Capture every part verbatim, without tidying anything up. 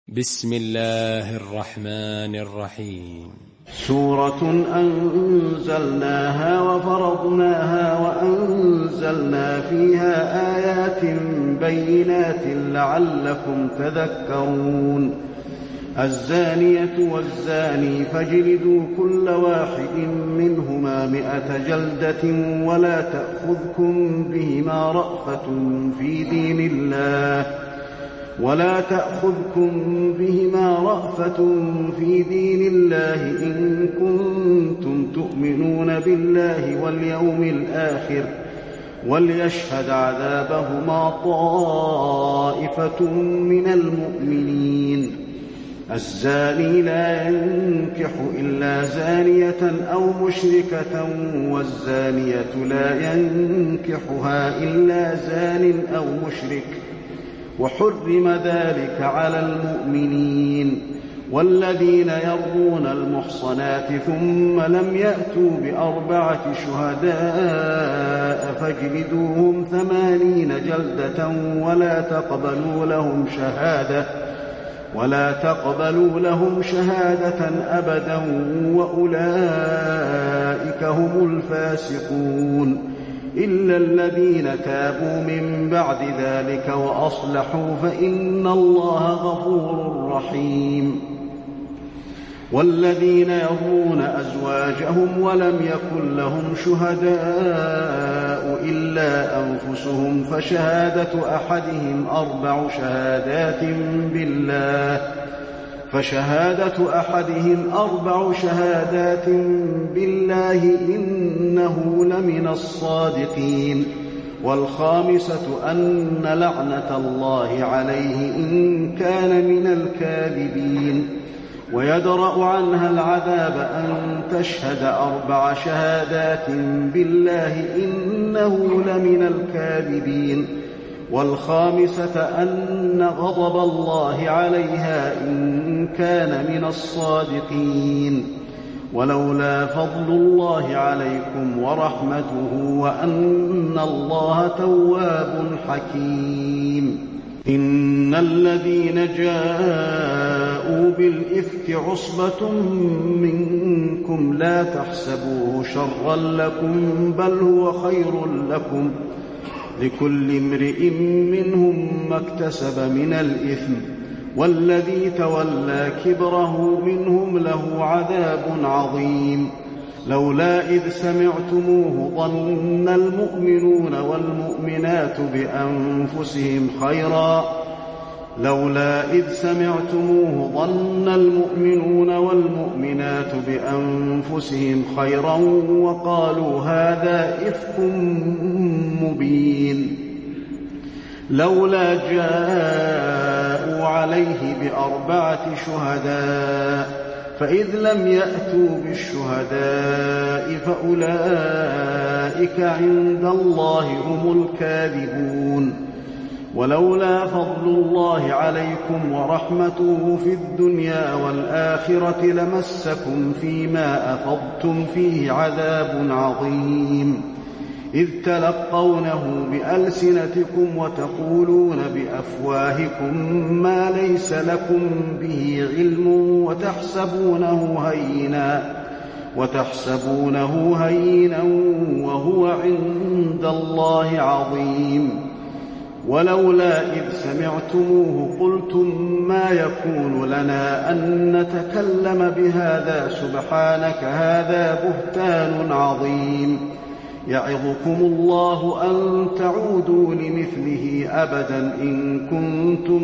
بسم الله الرحمن الرحيم. سورة أنزلناها وفرضناها وأنزلنا فيها آيات بينات لعلكم تذكرون. الزانية والزاني فاجلدوا كل واحد منهما مئة جلدة ولا تأخذكم بهما رأفة في دين الله ولا تأخذكم بهما رأفة في دين الله إن كنتم تؤمنون بالله واليوم الآخر وليشهد عذابهما طائفة من المؤمنين. الزاني لا ينكح إلا زانية أو مشركة والزانية لا ينكحها إلا زان أو مشرك وحرم ذلك على المؤمنين. والذين يرمون المحصنات ثم لم يأتوا بأربعة شهداء فاجلدوهم ثمانين جلدة ولا تقبلوا لهم شهادة ولا تقبلوا لهم شهادة أبدا وأولئك هم الفاسقون إلا الذين تابوا من بعد ذلك وأصلحوا فإن الله غفور رحيم. والذين يرمون أزواجهم ولم يكن لهم شهداء إلا أنفسهم فشهادة أحدهم أربع شهادات بالله فشهادة أحدهم أربع شهادات بالله إنه لمن الصادقين. والخامسة أن لعنة الله عليه إن كان من الكاذبين. ويدرأ عنها العذاب أن تشهد أربع شهادات بالله إنه لمن الكاذبين. والخامسة أن غضب الله عليها إن كان من الصادقين. ولولا فضل الله عليكم ورحمته وأن الله تواب حكيم. إن الذين جاءوا بالإفك عصبة منكم لا تحسبوه شرا لكم بل هو خير لكم لكل امرئ منهم ما اكتسب من الإثم والذي تولى كبره منهم له عذاب عظيم. لولا إذ سمعتموه ظن المؤمنون والمؤمنات بأنفسهم خيرا لولا إذ سمعتموه ظن المؤمنون والمؤمنات بأنفسهم خيرا وقالوا هذا إفك مبين. لولا جاءوا عليه بأربعة شهداء فإذ لم يأتوا بالشهداء فأولئك عند الله هم الكاذبون. ولولا فضل الله عليكم ورحمته في الدنيا والآخرة لمسكم فيما أفضتم فيه عذاب عظيم إذ تلقونه بألسنتكم وتقولون بأفواهكم ما ليس لكم به علم وتحسبونه هينا وتحسبونه هينا وهو عند الله عظيم. ولولا إذ سمعتموه قلتم ما يكون لنا أن نتكلم بهذا سبحانك هذا بهتان عظيم. يعظكم الله أن تعودوا لمثله أبدا إن كنتم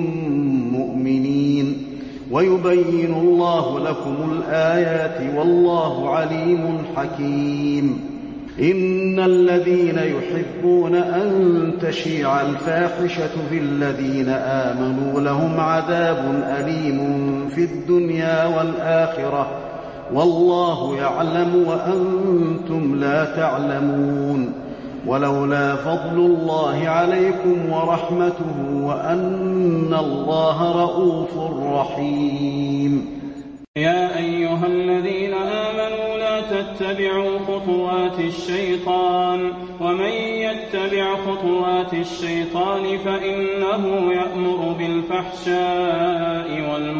مؤمنين ويبين الله لكم الآيات والله عليم حكيم. إن الذين يحبون أن تشيع الفاحشة في الذين آمنوا لهم عذاب أليم في الدنيا والآخرة والله يعلم وأنتم لا تعلمون. ولولا فضل الله عليكم ورحمته وأن الله رءوف رحيم. يا أيها الذين آمنوا لا تتبعوا خطوات الشيطان ومن يتبع خطوات الشيطان فإنه يأمر بالفحشاء والمنكر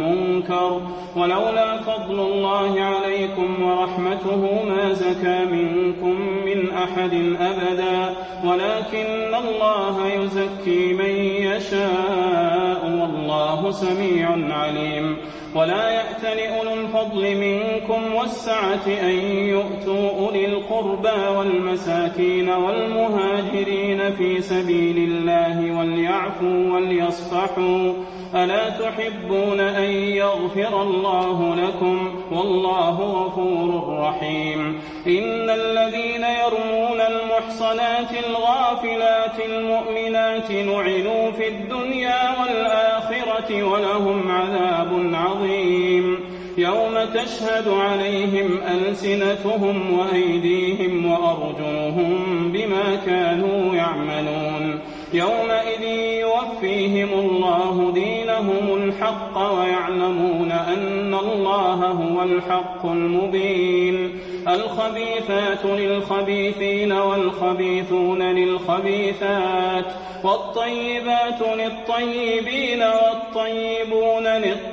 المنكر. ولولا فضل الله عليكم ورحمته ما زكى منكم من أحد أبدا ولكن الله يزكي من يشاء والله سميع عليم. ولا يأتل أولو الفضل منكم والسعة أن يؤتوا أولي القربى والمساكين والمهاجرين في سبيل الله وليعفوا وليصفحوا ألا تحبون أن يغفر الله لكم والله غفور رحيم. إن الذين يرمون المحصنات الغافلات المؤمنات لعنوا في الدنيا والآخرة ولهم عذاب عظيم يوم تشهد عليهم ألسنتهم وأيديهم وأرجلهم بما كانوا يعملون. يومئذ يوفيهم الله دينهم الحق ويعلمون أن الله هو الحق المبين. الخبيثات للخبيثين والخبيثون للخبيثات والطيبات للطيبين والطيبون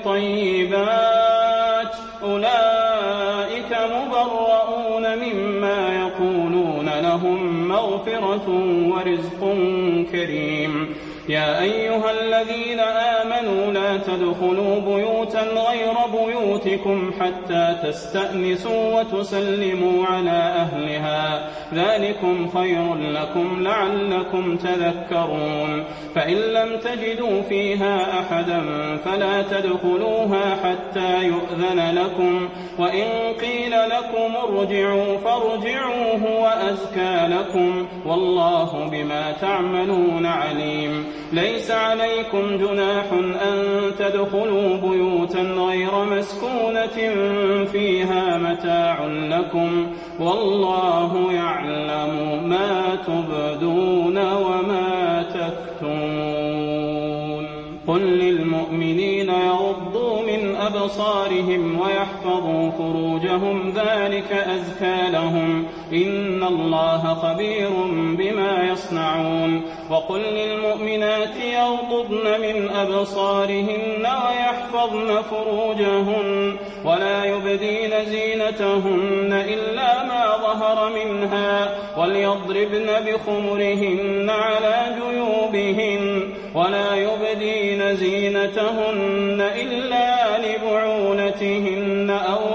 للطيبات أولئك مبرؤون مما يقولون لهم مغفرة ورزق كريم. يا أيها الذين آمنوا لا تدخلوا بيوتا غير بيوتكم حتى تستأنسوا وتسلموا على أهلها ذلكم خير لكم لعلكم تذكرون. فإن لم تجدوا فيها أحدا فلا تدخلوها حتى يؤذن لكم وإن قيل لكم ارجعوا فارجعوا هو أزكى لكم والله بما تعملون عليم. ليس عليكم جناح أن تدخلوا بيوتا غير مسكونة فيها متاع لكم والله يعلم ما تبدون وما تكتمون. قل للمؤمنين يغضوا من أبصارهم ويحفظوا فروجهم ذلك أزكى لهم إن الله خبير بما يصنعون. وقل للمؤمنات يغضضن من أبصارهن ويحفظن فروجهن ولا يبدين زينتهن إلا ما ظهر منها وليضربن بخمرهن على جيوبهن ولا يبدين زينتهن إلا لبعولتهن أو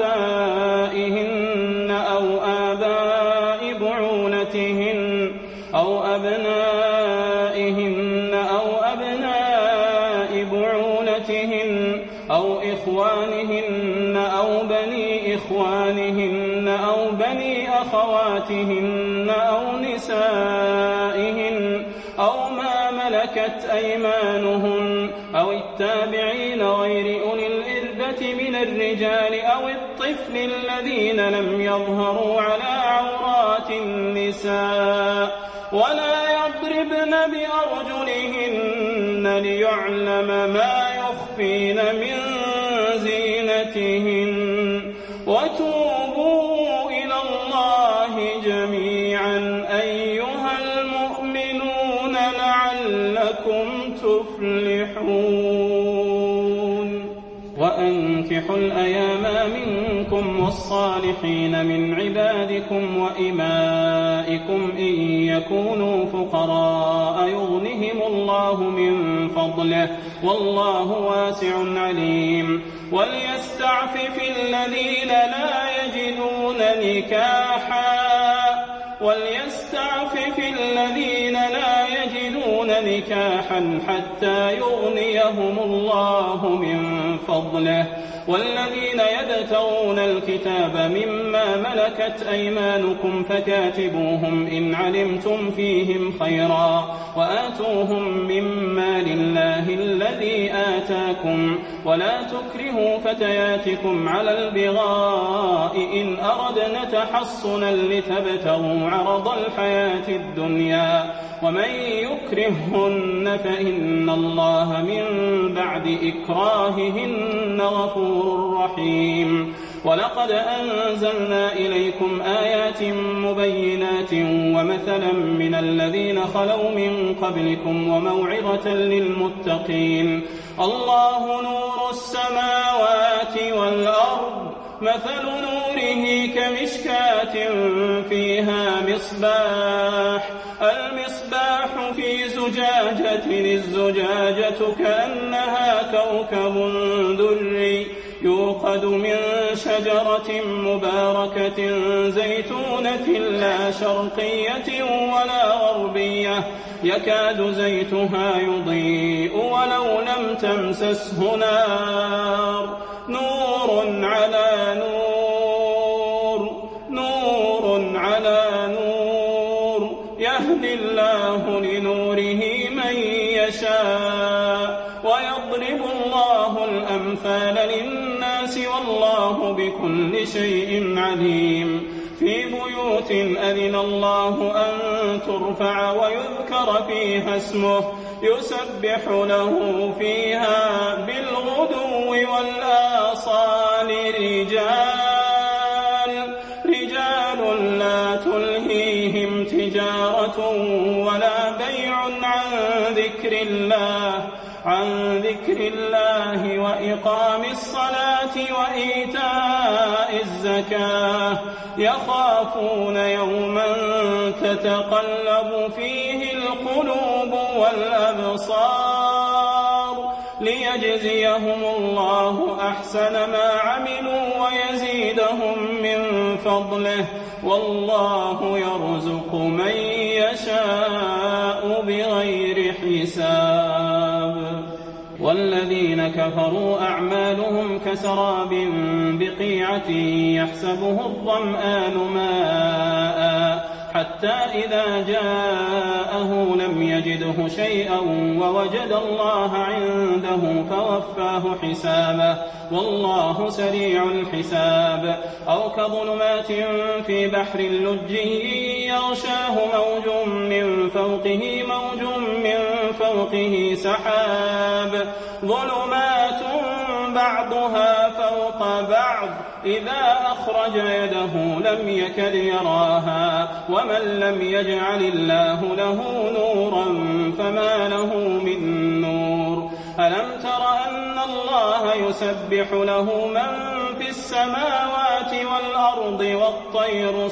آبائهن أو آباء بعولتهن أو أبنائهن أو أبناء بعولتهن أو إخوانهن أو بني إخوانهن أو بني أخواتهن أو نسائهن أو ما ملكت أيمانهن أو التابعين غير أولي الإربة من الرجال أو الطفل الذين لم يظهروا على عورات النساء ولا يضربن بأرجلهن ليعلم ما يخفين من زينتهن. وتوبوا إلى الله جميعا أيها المؤمنون لعلكم تفلحون. وأنكحوا الأيام منكم والصالحين من عبادكم وإمائكم إن يكونوا فقراء يغنهم الله من فضله والله واسع عليم. وليستعفف الذين لا يجدون نكاحا وليستعفف الذين لا يجدون نكاحا حتى يغنيهم الله من فضله. والذين يبتغون الكتاب مما ملكت أيمانكم فكاتبوهم إن علمتم فيهم خيرا وآتوهم مما لله الذي آتاكم ولا تكرهوا فتياتكم على البغاء إن أردنا تحصنا لتبتغوا عرض الحياة الدنيا ومن يكرههن فإن الله من بعد إكراههن غفور رحيم. ولقد أنزلنا إليكم آيات مبينات ومثلا من الذين خلوا من قبلكم وموعظة للمتقين. الله نور السماوات مثل نوره كمشكاة فيها مصباح المصباح في زجاجة الزجاجة كأنها كوكب دري يوقد من شجرة مباركة زيتونة لا شرقية ولا غربية يكاد زيتها يضيء ولو لم تمسسه نار نور على نور نور على نور يهدي الله لنوره من يشاء ويضرب الله الأمثال للناس والله بكل شيء عليم في بيوت أذن الله أن ترفع ويذكر فيها اسمه يسبح له فيها بالغدو والآصال رجال رجال لا تلهيهم تجارة ولا بيع عن ذكر الله عن ذكر الله وإقام الصلاة وإيتاء الزكاة يخافون يوما تتقلب فيه القلوب والأبصار ليجزيهم الله أحسن ما عملوا ويزيدهم من فضله والله يرزق من يشاء بغير حساب والذين كفروا أعمالهم كسراب بقيعة يحسبه الظمآن ماء حتى إذا جاءه لم يجده شيئا ووجد الله عنده فوفاه حسابه والله سريع الحساب أو كظلمات في بحر لج يغشاه موج من فوقه موج من فوقه سحاب ظلمات بعضها فوق بعض إذا أخرج يده لم يكد يراها ومن لم يجعل الله له نورا فما له من نور ألم تر أن الله يسبح له من في السماوات والأرض والطير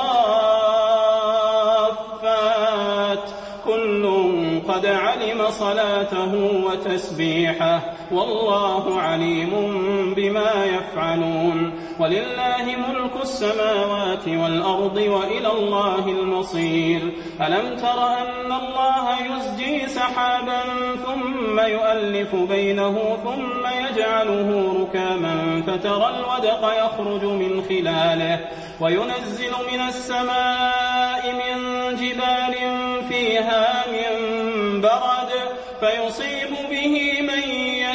صافات كل قد علم صلاته وتسبيحه والله عليم بما يفعلون ولله ملك السماوات والأرض وإلى الله المصير ألم تر أن الله يزجي سحابا ثم يؤلف بينه ثم يجعله ركاما فترى الودق يخرج من خلاله وينزل من السماء من جبال فيها من برد فيصيب به من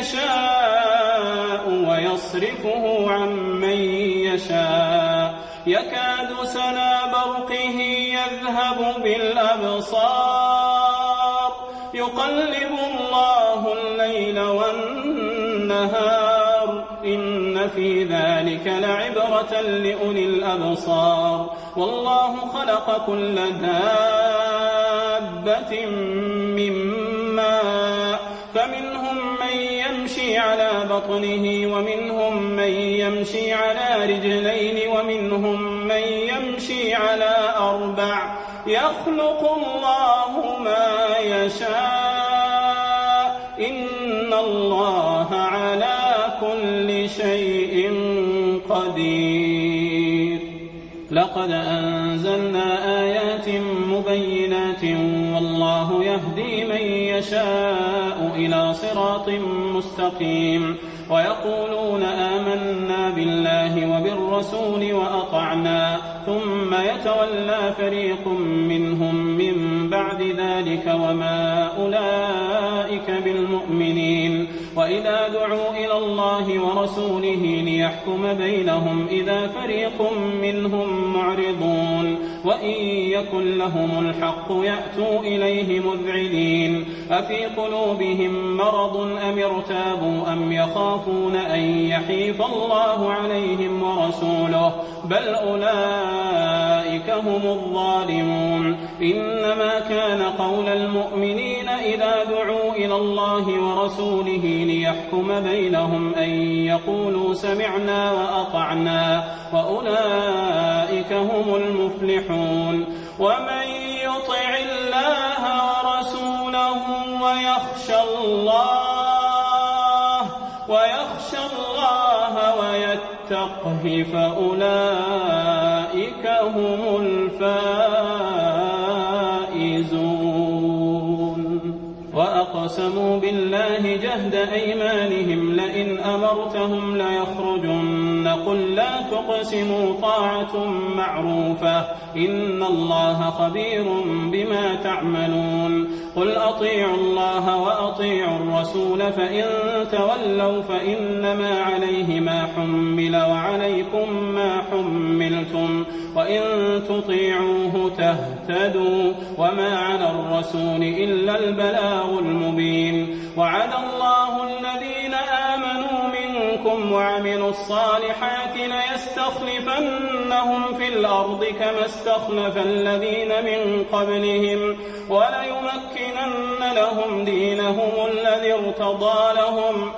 يشاء ويصرفه عن من يشاء يكاد سنا برقه يذهب بالأبصار يقلب الله الليل والنهار إن في ذلك لعبرة لأولي الأبصار والله خلق كل دابة من ماء فمنهم من يمشي على بطنه ومنهم من يمشي على رجلين ومنهم من يمشي على أربع يخلق الله ما يشاء إن الله على كل شيء قدير لقد أنزلنا آيات مبينات والله يهدي من يشاء إلى صراط مستقيم ويقولون آمنا بالله وبالرسول وأطعنا ثم يتولى فريق منهم من بعد ذلك وما أولئك بالمؤمنين وإذا دعوا إلى الله ورسوله ليحكم بينهم إذا فريق منهم معرضون وإن يكن لهم الحق يأتوا إليه مذعنين أفي قلوبهم مرض أم ارتابوا أم يخافون أن يحيف الله عليهم ورسوله بل أولئك هم الظالمون إنما كان قول المؤمنين إذا دعوا إلى الله ورسوله ليحكم بينهم أن يقولوا سمعنا وأطعنا وأولئك هم المفلحون ومن يطع الله ورسوله ويخشى الله ويخشى الله ويتقه فأولئك هم الفائزون وأقسموا بالله جهد أيمانهم لئن أمرتهم ليخرجن قل لا تقسموا طاعة معروفة إن الله خبير بما تعملون قل أطيعوا الله وأطيعوا الرسول فإن تولوا فإنما عليه ما حمل وعليكم ما حملتم وإن تطيعوه تهتدوا وما على الرسول إلا البلاغ المبين وعد الله الذين آمنوا منكم وعملوا الصالحات ليستخلفنهم في الأرض كما استخلف الذين من قبلهم وليمكنن لهم دينهم الذي ارتضى لهم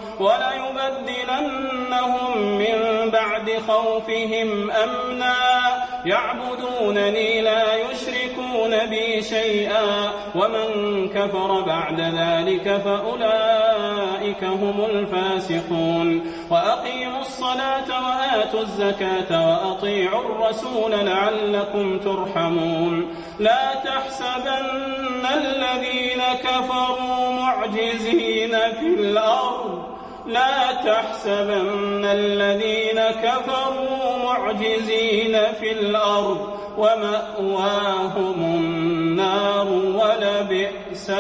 وليبدلنهم من بعد خوفهم أمنا يعبدونني لا يشركون بي شيئا ومن كفر بعد ذلك فأولئك هم الفاسقون وأقيموا الصلاة وآتوا الزكاة وأطيعوا الرسول لعلكم ترحمون لا تحسبن الذين كفروا معجزين في الأرض لا تحسبن الذين كفروا معجزين في الأرض ومأواهم النار ولبئس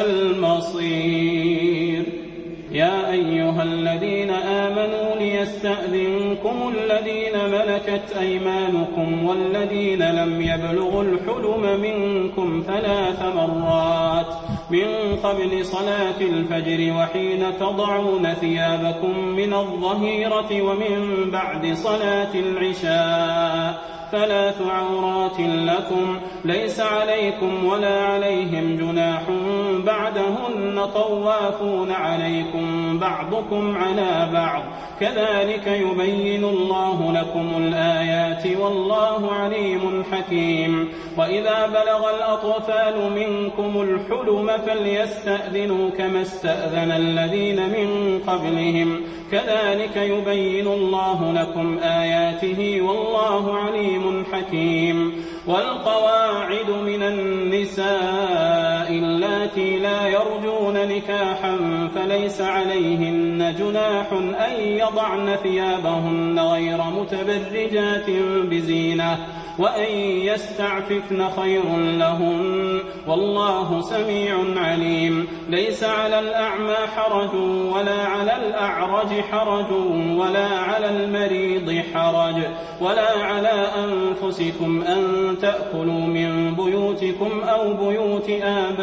المصير يا أيها الذين آمنوا ليستأذنكم الذين ملكت أيمانكم والذين لم يبلغوا الحلم منكم ثلاث مرات من قبل صلاة الفجر وحين تضعون ثيابكم من الظهيرة ومن بعد صلاة العشاء ثلاث عورات لكم ليس عليكم ولا عليهم جناح بعدهن طوافون عليكم بعضكم على بعض كذلك يبين الله لكم الآيات والله عليم حكيم وإذا بلغ الأطفال منكم الحلم فليستأذنوا كما استأذن الذين من قبلهم كذلك يبين الله لكم آياته والله عليم حكيم والقواعد من النساء اللاتي لا يرجون نكاحا فليس عليهن جناح أن يضعن ثيابهن غير متبرجات بزينة وأن يستعففن خير لهن والله سميع عليم ليس على الأعمى حرج ولا على الأعرج حرج ولا على المريض حرج ولا على أنفسكم أن تأكلوا من بيوتكم أو بيوت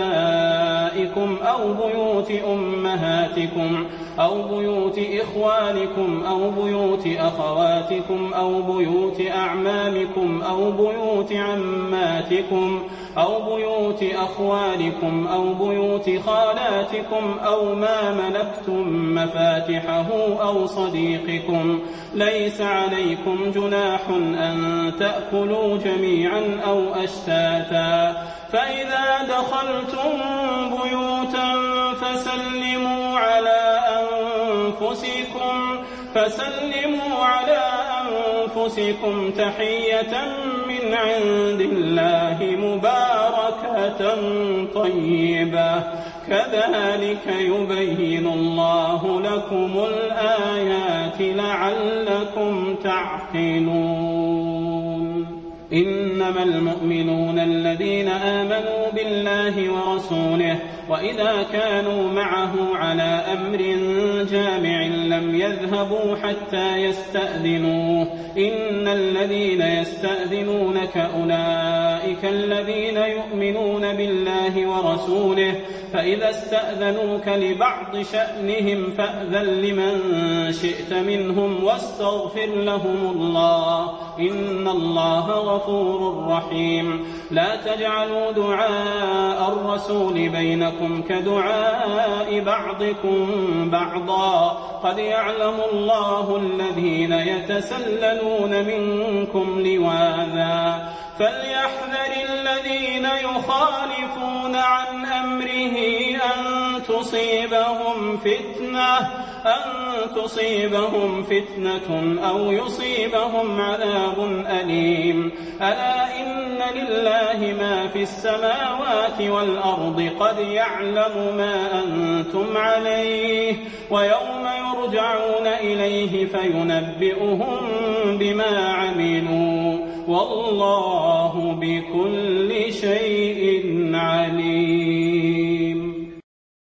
آبائكم أو بيوت أمهاتكم أو بيوت إخوانكم أو بيوت أخواتكم أو بيوت أعمامكم أو بيوت عماتكم أو بيوت أخوالكم أو بيوت خالاتكم أو ما ملكتم مفاتحه أو صديقكم ليس عليكم جناح أن تأكلوا جميعا أو أشتاتا فإذا دخلتم بيوتا فسلموا على أنفسكم فسلموا على أنفسكم تحية من عند الله مباركة طيبة كذلك يبين الله لكم الآيات لعلكم تعقلون إن إنما المؤمنون الذين آمنوا بالله ورسوله وإذا كانوا معه على أمر جامع لم يذهبوا حتى يستأذنوه إن الذين يستأذنونك أولئك الذين يؤمنون بالله ورسوله فإذا استأذنوك لبعض شأنهم فأذن لمن شئت منهم واستغفر لهم الله إن الله غفور رحيم لا تجعلوا دعاء الرسول بينكم كدعاء بعضكم بعضا قد يعلم الله الذين يتسللون منكم لواذا فليحذر الذين يخالفون عن أمره أن تصيبهم فتنة أن تصيبهم فتنة أو يصيبهم عذاب أليم ألا إن لله ما في السماوات والأرض قد يعلم ما أنتم عليه ويوم يرجعون إليه فينبئهم بما عملوا والله بكل شيء عليم.